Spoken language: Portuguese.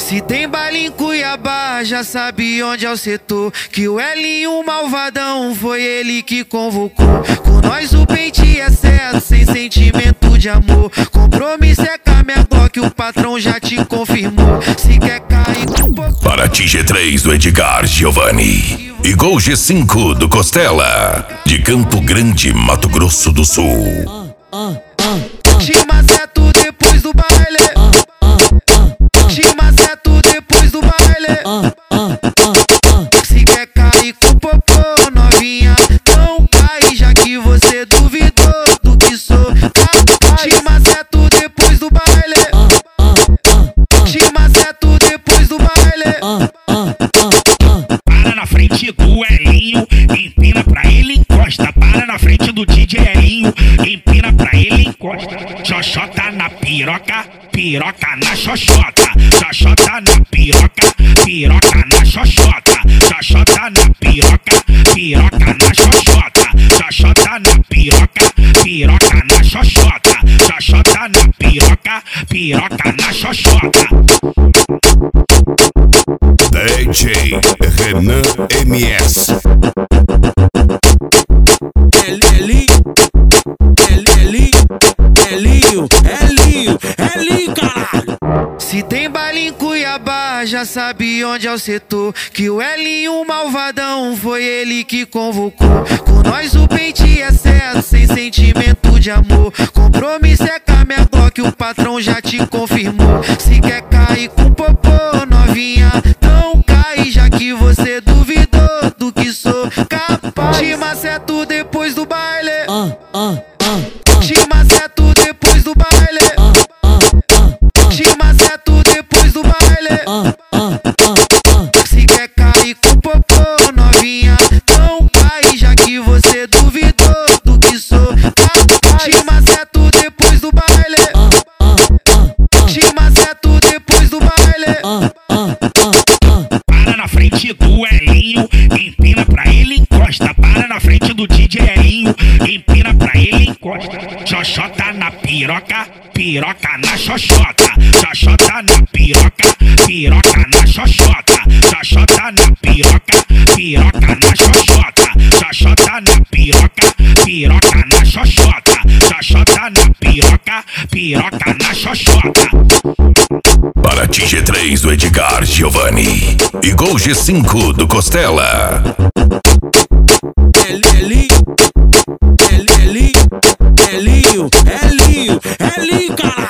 Se tem baile em Cuiabá, já sabe onde é o setor. Que o Elinho malvadão foi ele que convocou. Com nós o pente é certo, sem sentimento de amor. Compromisso é com a minha Glock, o patrão já te confirmou. Se quer cair com popô. Paraty G3 do Edgar Giovanni e Gol G5 do Costela, de Campo Grande, Mato Grosso do Sul. Te maceto depois do baile. Te maceto depois do baile. Se quer cair com popô, novinha, não cai, já que você duvidou do que sou capaz. Te maceto depois do baile. Te maceto depois do baile. Para na frente do Elinho, empina pra ele, encosta. Para na frente do DJ Elinho, empina pra ele, encosta. Xoxota na piroca, piroca na xoxota. Xoxota na piroca, piroca na xoxota. Xoxota na piroca, piroca na xoxota. Xoxota na piroca, piroca na xoxota. Xoxota na piroca, piroca na xoxota. DJ Renan MS. Elinho, caralho. Se tem baile em Cuiabá, já sabe onde é o setor. Que o Elinho malvadão foi ele que convocou. Com nós o pente é certo, sem sentimento de amor. Compromisso é com a minha Glock, o patrão já te confirmou. Se quer cair com popô, novinha, não cai, já que você duvidou do que sou capaz. Te maceto depois do baile. Te maceto depois do baile. Te maceto depois do baile. Se quer cair com popô, novinha, não cai, já que você duvidou do que sou capaz. Te maceto depois do baile. Te maceto depois do baile. Para na frente do Elinho, empina pra ele, encosta. Para na frente do DJ Elinho, empina pra ele, encosta. Xoxota na piroca, piroca na xoxota. Xoxota na piroca, piroca na xoxota. Xoxota na piroca, piroca na xoxota. Xoxota na piroca, piroca na xoxota. Xoxota na piroca, piroca na xoxota. Paraty G3 do Edgar Giovanni e Gol G5 do Costela. Elinho, caralho.